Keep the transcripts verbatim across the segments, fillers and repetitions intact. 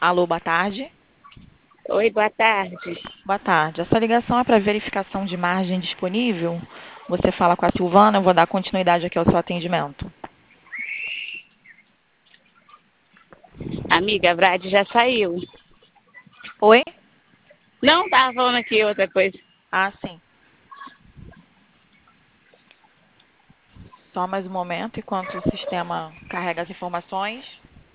Alô, boa tarde. Oi, boa tarde. Boa tarde. Essa ligação é para verificação de margem disponível. Você fala com a Silvana, eu vou dar continuidade aqui ao seu atendimento. Amiga, a Brad já saiu. Oi? Não, tava falando aqui outra coisa. Ah, sim. Só mais um momento enquanto o sistema carrega as informações.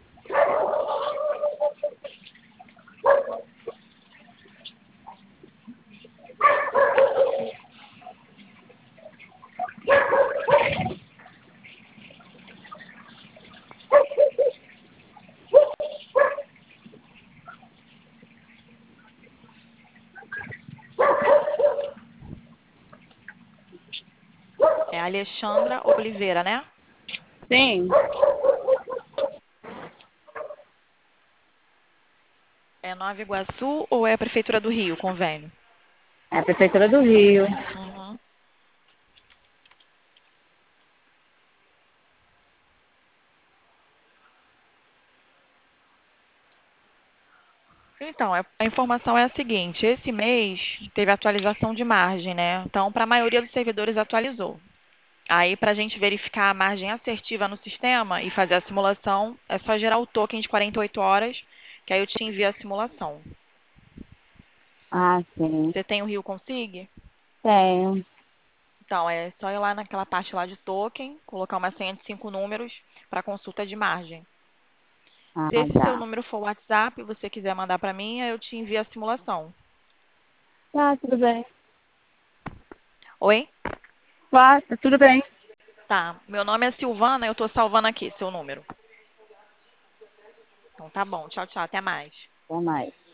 É a Alexandra Oliveira, né? Sim, É Nova Iguaçu ou é a Prefeitura do Rio, convênio? é a Prefeitura do Rio. Uhum. Então, é- a informação é a seguinte: esse mês teve atualização de margem, né? Então, para a maioria dos servidores atualizou. Aí, para a gente verificar a margem assertiva no sistema e fazer a simulação, é só gerar o token de quarenta e oito horas, que aí eu te envio a simulação. Ah, sim. Você tem o Rio Consig? Tenho. Então, é só ir lá naquela parte lá de token, colocar uma senha de cinco números para consulta de margem. Ah, Se esse seu tá. número for o WhatsApp e você quiser mandar para mim, aí eu te envio a simulação. Tá, tudo bem. Oi? Tá, tá tudo bem. Tá. Meu nome é Silvana, eu estou salvando aqui seu número. Então tá bom. Tchau, tchau. Até mais. Até mais.